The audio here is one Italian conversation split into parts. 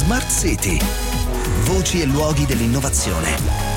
Smart City. Voci e luoghi dell'innovazione.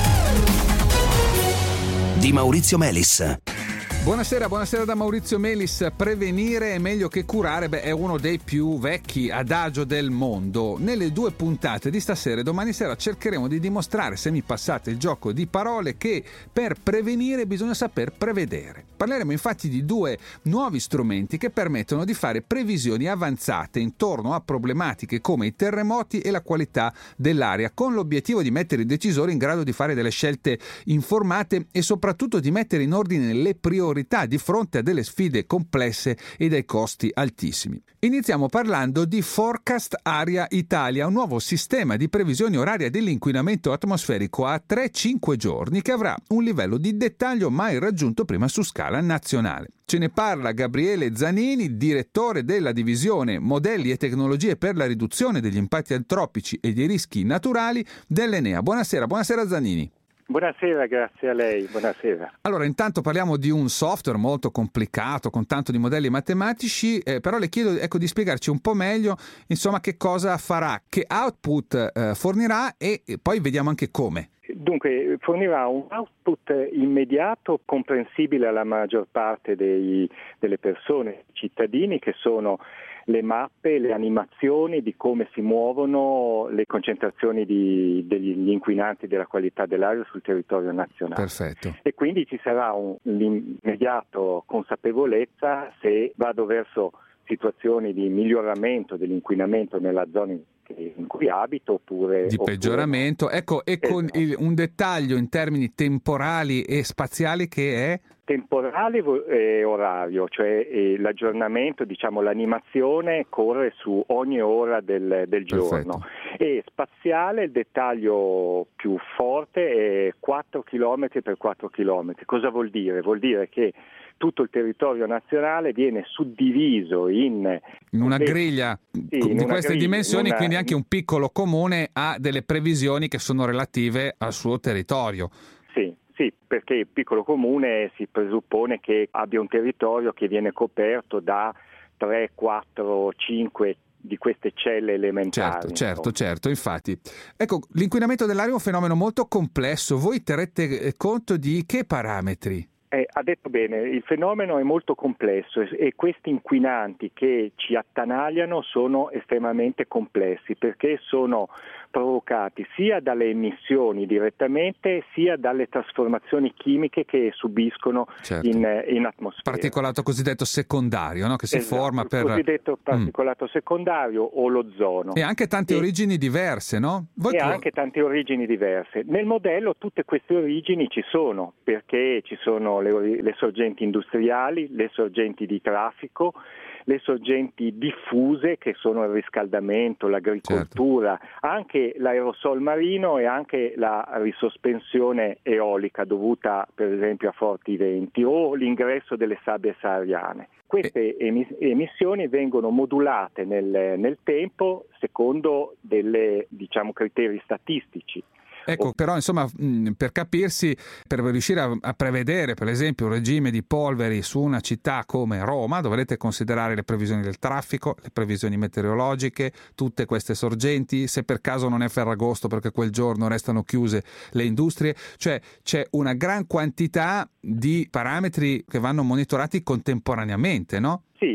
Di Maurizio Melis. Buonasera da Maurizio Melis. Prevenire è meglio che curare, è uno dei più vecchi adagio del mondo. Nelle 2 puntate di stasera e domani sera cercheremo di dimostrare, se mi passate il gioco di parole, che per prevenire bisogna saper prevedere. Parleremo infatti di 2 nuovi strumenti che permettono di fare previsioni avanzate intorno a problematiche come i terremoti e la qualità dell'aria, con l'obiettivo di mettere i decisori in grado di fare delle scelte informate e soprattutto di mettere in ordine le priorità di fronte a delle sfide complesse e dai costi altissimi. Iniziamo parlando di Forecast Aria Italia, un nuovo sistema di previsione oraria dell'inquinamento atmosferico a 3-5 giorni che avrà un livello di dettaglio mai raggiunto prima su scala nazionale. Ce ne parla Gabriele Zanini, direttore della divisione Modelli e Tecnologie per la riduzione degli impatti antropici e dei rischi naturali dell'Enea. Buonasera Zanini. Buonasera, grazie a lei, buonasera. Allora, intanto parliamo di un software molto complicato, con tanto di modelli matematici, però le chiedo di spiegarci un po' meglio, insomma, che cosa farà, che output fornirà e poi vediamo anche come. Dunque, fornirà un output immediato, comprensibile alla maggior parte delle persone, cittadini, che sono le mappe, le animazioni di come si muovono le concentrazioni degli inquinanti della qualità dell'aria sul territorio nazionale. Perfetto. E quindi ci sarà l'immediato consapevolezza se vado verso situazioni di miglioramento dell'inquinamento nella zona in cui abito oppure di peggioramento. No. Ecco, e con un dettaglio in termini temporali e spaziali che è? Temporale e orario, cioè l'aggiornamento, l'animazione corre su ogni ora del giorno. E spaziale, il dettaglio più forte è 4 km per 4 km. Cosa vuol dire? Vuol dire che tutto il territorio nazionale viene suddiviso in una griglia di queste dimensioni, quindi anche un piccolo comune ha delle previsioni che sono relative al suo territorio. Sì, perché il piccolo comune si presuppone che abbia un territorio che viene coperto da 3, 4, 5 di queste celle elementari. Certo, infatti. Ecco, l'inquinamento dell'aria è un fenomeno molto complesso. Voi terrete conto di che parametri? Ha detto bene, il fenomeno è molto complesso e questi inquinanti che ci attanagliano sono estremamente complessi perché sono provocati sia dalle emissioni direttamente sia dalle trasformazioni chimiche che subiscono in atmosfera. Particolato cosiddetto secondario, no? Che si forma per... Il cosiddetto particolato secondario o l'ozono. E anche tante origini diverse, no? Anche tante origini diverse. Nel modello tutte queste origini ci sono, perché ci sono le sorgenti industriali, le sorgenti di traffico, le sorgenti diffuse che sono il riscaldamento, l'agricoltura, anche l'aerosol marino e anche la risospensione eolica dovuta per esempio a forti venti o l'ingresso delle sabbie sahariane. Queste emissioni vengono modulate nel tempo secondo delle criteri statistici. Ecco, però insomma, per capirsi, per riuscire a prevedere per esempio un regime di polveri su una città come Roma, dovrete considerare le previsioni del traffico, le previsioni meteorologiche, tutte queste sorgenti, se per caso non è Ferragosto perché quel giorno restano chiuse le industrie, cioè c'è una gran quantità di parametri che vanno monitorati contemporaneamente, no? Sì,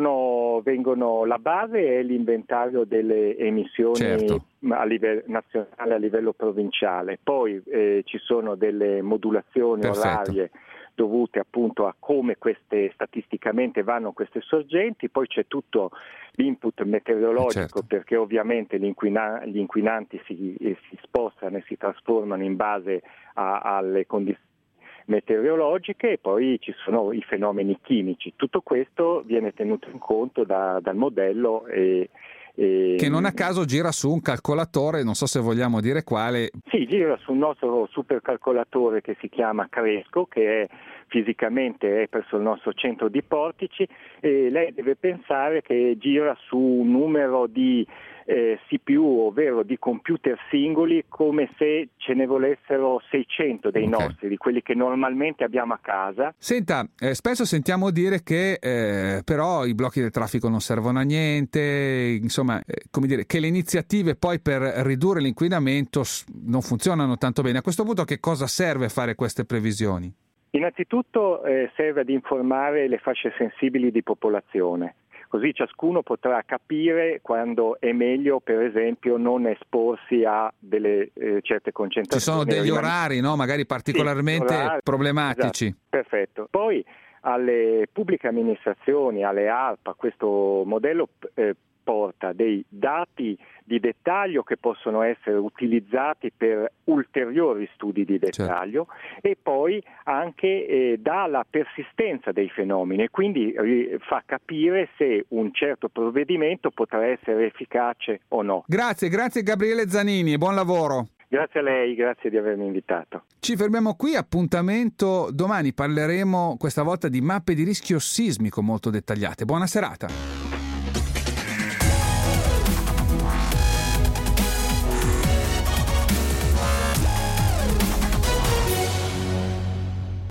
la base è l'inventario delle emissioni a livello nazionale, a livello provinciale, poi ci sono delle modulazioni orarie dovute appunto a come queste statisticamente vanno queste sorgenti, poi c'è tutto l'input meteorologico perché ovviamente gli inquinanti si spostano e si trasformano in base alle condizioni meteorologiche e poi ci sono i fenomeni chimici. Tutto questo viene tenuto in conto dal modello che non a caso gira su un calcolatore, non so se vogliamo dire quale. Sì, gira su un nostro supercalcolatore che si chiama Cresco, che è fisicamente presso il nostro centro di Portici, e lei deve pensare che gira su un numero di CPU, ovvero di computer singoli, come se ce ne volessero 600 dei nostri, di quelli che normalmente abbiamo a casa. Senta, spesso sentiamo dire che però i blocchi del traffico non servono a niente, insomma, come dire, che le iniziative poi per ridurre l'inquinamento non funzionano tanto bene. A questo punto che cosa serve fare queste previsioni? Innanzitutto serve ad informare le fasce sensibili di popolazione, così ciascuno potrà capire quando è meglio, per esempio, non esporsi a delle certe concentrazioni. Ci sono degli orari, no? Magari particolarmente problematici. Esatto, perfetto. Poi alle pubbliche amministrazioni, alle ARPA, questo modello porta dei dati di dettaglio che possono essere utilizzati per ulteriori studi di dettaglio, e poi anche dà la persistenza dei fenomeni e quindi fa capire se un certo provvedimento potrà essere efficace o no. Grazie Gabriele Zanini e buon lavoro. Grazie a lei, grazie di avermi invitato. Ci fermiamo qui, appuntamento domani, parleremo questa volta di mappe di rischio sismico molto dettagliate. Buona serata.